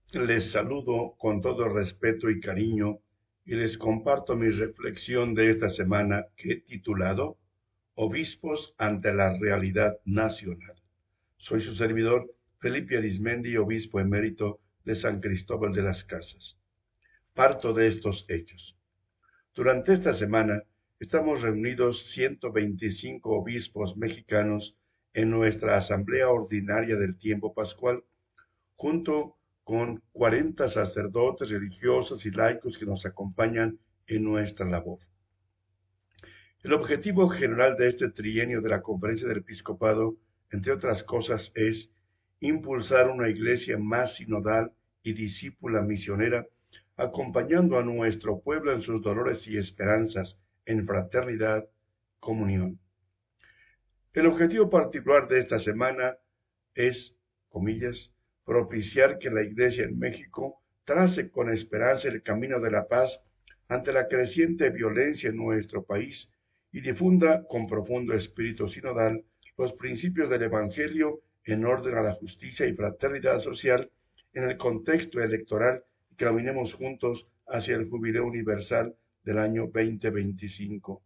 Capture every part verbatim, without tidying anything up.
Les saludo con todo respeto y cariño y les comparto mi reflexión de esta semana que he titulado Obispos ante la realidad nacional. Soy su servidor, Felipe Arizmendi, obispo emérito de San Cristóbal de las Casas. Parto de estos hechos. Durante esta semana estamos reunidos ciento veinticinco obispos mexicanos en nuestra Asamblea Ordinaria del Tiempo Pascual, junto con cuarenta sacerdotes, religiosos y laicos que nos acompañan en nuestra labor. El objetivo general de este trienio de la Conferencia del Episcopado, entre otras cosas, es impulsar una iglesia más sinodal y discípula misionera, acompañando a nuestro pueblo en sus dolores y esperanzas, en fraternidad, comunión. El objetivo particular de esta semana es, comillas, propiciar que la Iglesia en México trace con esperanza el camino de la paz ante la creciente violencia en nuestro país y difunda con profundo espíritu sinodal los principios del Evangelio en orden a la justicia y fraternidad social en el contexto electoral y que caminemos juntos hacia el jubileo universal del año veinte veinticinco.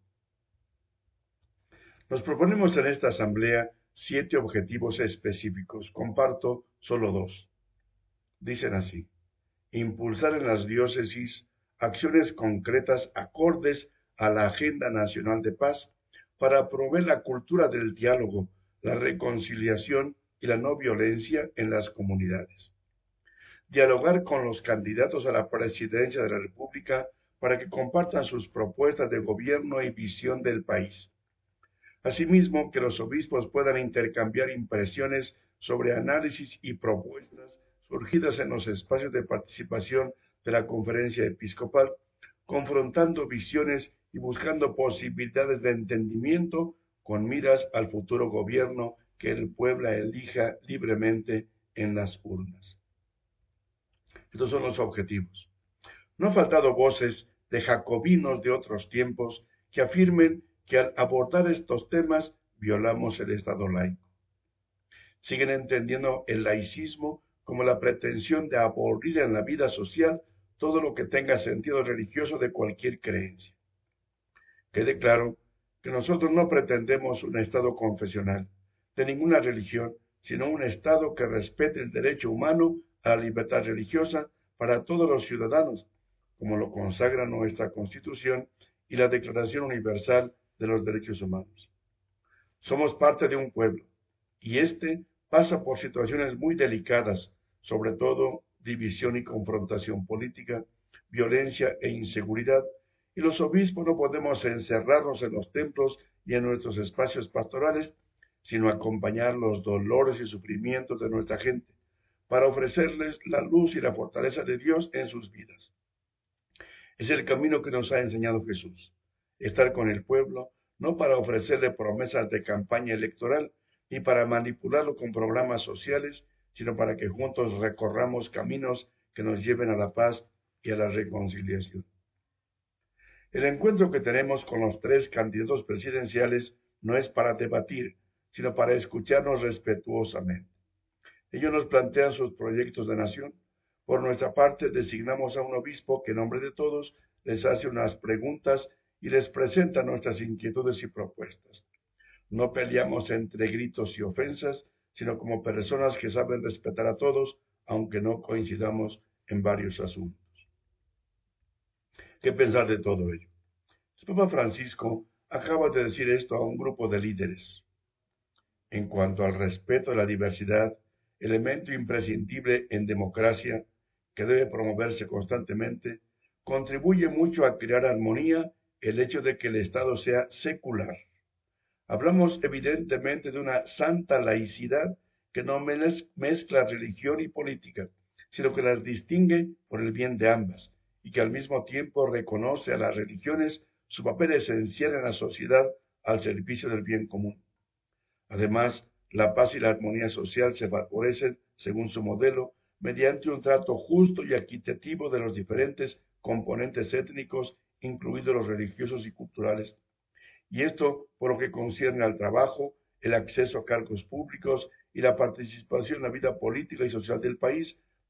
Nos proponemos en esta asamblea siete objetivos específicos. Comparto solo dos. Dicen así: impulsar en las diócesis acciones concretas acordes a la Agenda Nacional de Paz para promover la cultura del diálogo, la reconciliación y la no violencia en las comunidades. Dialogar con los candidatos a la presidencia de la República para que compartan sus propuestas de gobierno y visión del país. Asimismo, que los obispos puedan intercambiar impresiones sobre análisis y propuestas surgidas en los espacios de participación de la conferencia episcopal, confrontando visiones y buscando posibilidades de entendimiento con miras al futuro gobierno que el pueblo elija libremente en las urnas. Estos son los objetivos. No han faltado voces de jacobinos de otros tiempos que afirmen que al abordar estos temas violamos el Estado laico. Siguen entendiendo el laicismo como la pretensión de abolir en la vida social todo lo que tenga sentido religioso de cualquier creencia. Quede claro que nosotros no pretendemos un Estado confesional de ninguna religión, sino un Estado que respete el derecho humano a la libertad religiosa para todos los ciudadanos, como lo consagra nuestra Constitución y la Declaración Universal de los Derechos Humanos. Somos parte de un pueblo, y éste pasa por situaciones muy delicadas, sobre todo división y confrontación política, violencia e inseguridad, y los obispos no podemos encerrarnos en los templos y en nuestros espacios pastorales, sino acompañar los dolores y sufrimientos de nuestra gente, para ofrecerles la luz y la fortaleza de Dios en sus vidas. Es el camino que nos ha enseñado Jesús, estar con el pueblo, no para ofrecerle promesas de campaña electoral, ni para manipularlo con programas sociales, sino para que juntos recorramos caminos que nos lleven a la paz y a la reconciliación. El encuentro que tenemos con los tres candidatos presidenciales no es para debatir, sino para escucharnos respetuosamente. Ellos nos plantean sus proyectos de nación. Por nuestra parte, designamos a un obispo que en nombre de todos les hace unas preguntas y les presenta nuestras inquietudes y propuestas. No peleamos entre gritos y ofensas, sino como personas que saben respetar a todos, aunque no coincidamos en varios asuntos. ¿Qué pensar de todo ello? El Papa Francisco acaba de decir esto a un grupo de líderes. En cuanto al respeto a la diversidad, elemento imprescindible en democracia que debe promoverse constantemente, contribuye mucho a crear armonía el hecho de que el Estado sea secular. Hablamos evidentemente de una santa laicidad que no mezcla religión y política, sino que las distingue por el bien de ambas y que al mismo tiempo reconoce a las religiones su papel esencial en la sociedad al servicio del bien común. Además, la paz y la armonía social se favorecen, según su modelo, mediante un trato justo y equitativo de los diferentes componentes étnicos, incluidos los religiosos y culturales. Y esto por lo que concierne al trabajo, el acceso a cargos públicos y la participación en la vida política y social del país,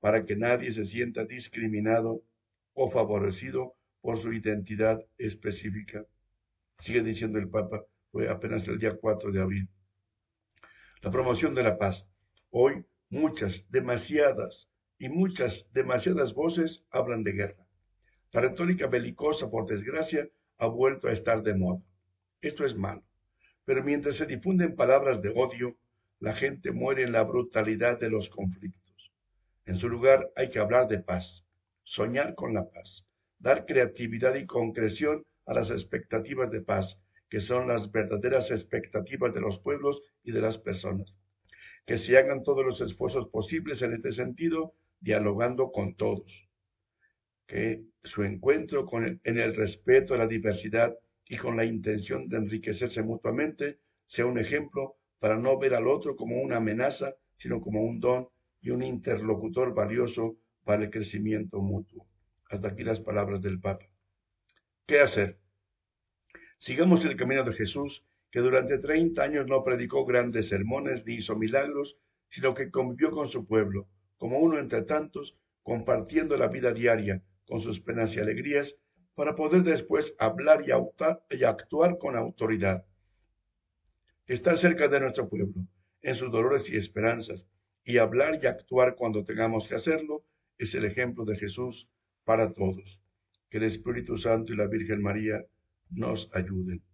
para que nadie se sienta discriminado o favorecido por su identidad específica. Sigue diciendo el Papa, fue apenas el día cuatro de abril. La promoción de la paz. Hoy muchas, demasiadas y muchas, demasiadas voces hablan de guerra. La retórica belicosa, por desgracia, ha vuelto a estar de moda. Esto es malo. Pero mientras se difunden palabras de odio, la gente muere en la brutalidad de los conflictos. En su lugar hay que hablar de paz, soñar con la paz, dar creatividad y concreción a las expectativas de paz, que son las verdaderas expectativas de los pueblos y de las personas. Que se hagan todos los esfuerzos posibles en este sentido, dialogando con todos. Que su encuentro con el, en el respeto a la diversidad y con la intención de enriquecerse mutuamente sea un ejemplo para no ver al otro como una amenaza, sino como un don y un interlocutor valioso para el crecimiento mutuo. Hasta aquí las palabras del Papa. ¿Qué hacer? Sigamos el camino de Jesús, que durante treinta años no predicó grandes sermones ni hizo milagros, sino que convivió con su pueblo, como uno entre tantos, compartiendo la vida diaria, con sus penas y alegrías, para poder después hablar y, y actuar con autoridad. Estar cerca de nuestro pueblo, en sus dolores y esperanzas, y hablar y actuar cuando tengamos que hacerlo, es el ejemplo de Jesús para todos. Que el Espíritu Santo y la Virgen María nos ayuden.